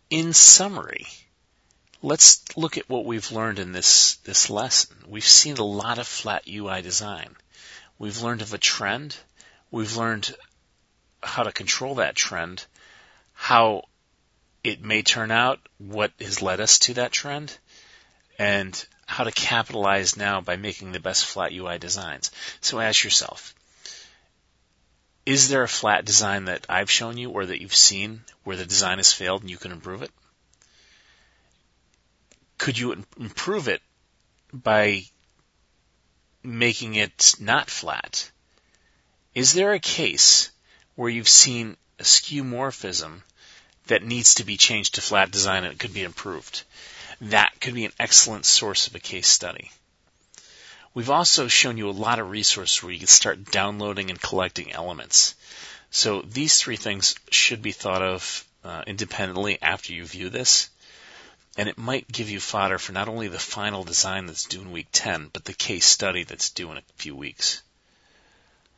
in summary, let's look at what we've learned in this lesson. We've seen a lot of flat UI design. We've learned of a trend. We've learned how to control that trend, how it may turn out, what has led us to that trend, and how to capitalize now by making the best flat UI designs. So ask yourself, is there a flat design that I've shown you or that you've seen where the design has failed and you can improve it? Could you improve it by making it not flat? Is there a case where you've seen a skeuomorphism that needs to be changed to flat design and it could be improved? That could be an excellent source of a case study. We've also shown you a lot of resources where you can start downloading and collecting elements. So these three things should be thought of independently after you view this, and it might give you fodder for not only the final design that's due in week 10, but the case study that's due in a few weeks.